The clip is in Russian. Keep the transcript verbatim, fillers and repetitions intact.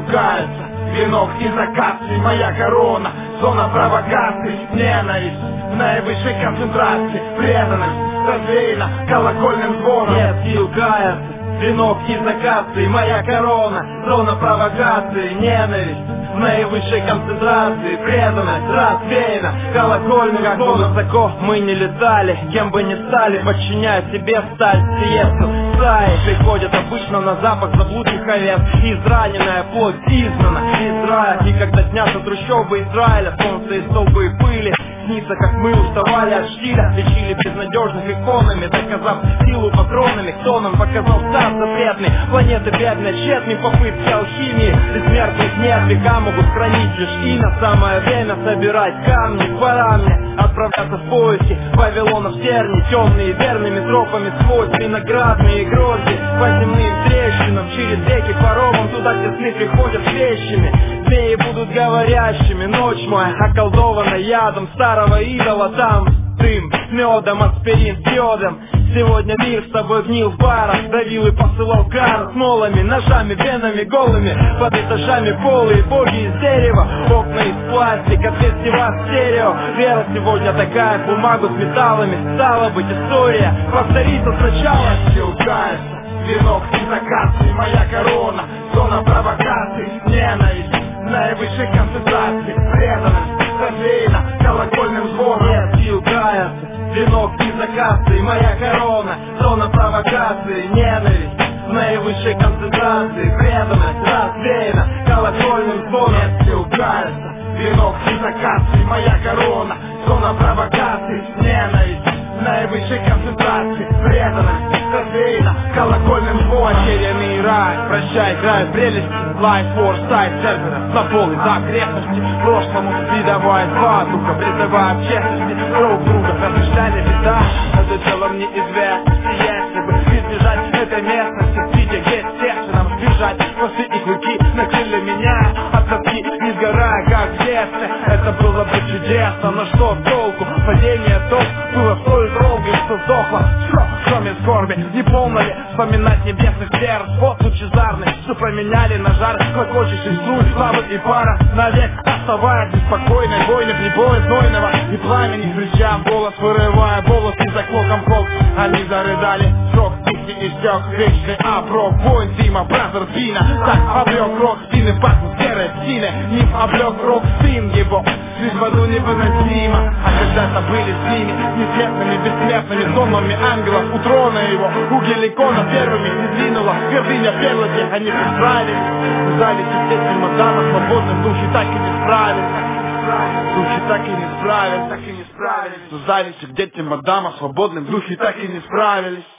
ругаются. Венок из акаций, моя корона, зона провокаций, ненависть в наивысшей концентрации, преданность развеяна колокольным звоном. Нет сил каяться, венок из акаций, моя корона, зона провокации, ненависть в наивысшей концентрации, преданность развеяна колокольным звоном. Как бы высоко мы не летали, кем бы ни стали, подчиняя себе сталь, сиесту. Приходят обычно на запах заблудших овец, израненная плоть изгнана из рая. И когда снятся трущобы Израиля, солнце и столбы и пыли, снится, как мы уставали от штиля, лечили безнадежных иконами, доказав силу патронами. Кто нам показал старт запретный, планеты бедные, тщетные попытки алхимии. Бессмертных нет, века могут хранить лишь имя. Самое время собирать камни, пора мне отправляться в поиски Вавилона в терни, темные верными тропами сквозь виноградные грозди, по земным трещинам, через реки коровам, туда, где сны приходят вещами. Змеи будут говорящими, ночь моя околдована ядом старого идола. Там дым, медом, аспирин, йодом. Сегодня мир с тобой гнил в барах, давил и посылал кар с молами, ножами, венами голыми, под этажами полы и боги из дерева, окна из пластика, фестиваль стерео. Вера сегодня такая, бумагу с металлами, стала быть история повторится сначала. Кается, венок из акаций, моя корона, зона провокаций, ненависть в наивысшей концентрации, преданность развеяна колокольным звоном. Нет сил каяться, венок из акаций, моя корона, зона провокации, ненависть в наивысшей концентрации, преданность развеяна колокольным звоном. Нет сил каяться, венок из акаций, моя корона, зона провокации, ненависть в наивысшей концентрации, преданность развеяна колокольным звоном. Потерянный рай, прощай край прелести, Life Foresight сервера на пол из окрестности, прошлому придавая два духа, призывая в честности друг друга. Размышляли беда, это дело мне известно. Если бы избежать этой местности, видя, где сердце нам сбежать, носы и клыки накрыли меня от тоски, не сгорая, как в детстве. Это было бы чудесно, но что толку? Падение топ было столь долго, что сдохло все, кроме скорби. Не полно ли вспоминать небесных сфер, вот лучезарный, что променяли на жар, клокочущий струй, славы и пара, навек оставаясь беспокойной войны прибоя знойного и пламени, крича голос, вырывая волос из оклоком кол. Они зарыдали, срок песни истек, вечный оброк, воин Дима, бразер Пина, так облег рок, стены пахнут серой стены, ним облег рок, сын его, жизнь в аду невыносима, а когда-то были с ними, несметными, бессмертными сонмами ангелов, у трона его, у геликона первыми не двинула, гордыня перлоти, они пристраивались, в зале сидеть чемодана, свободным духи так и не справились, духи так и не справились, так и не справились, в зале сидеть чемодана, свободным духи так и не справились.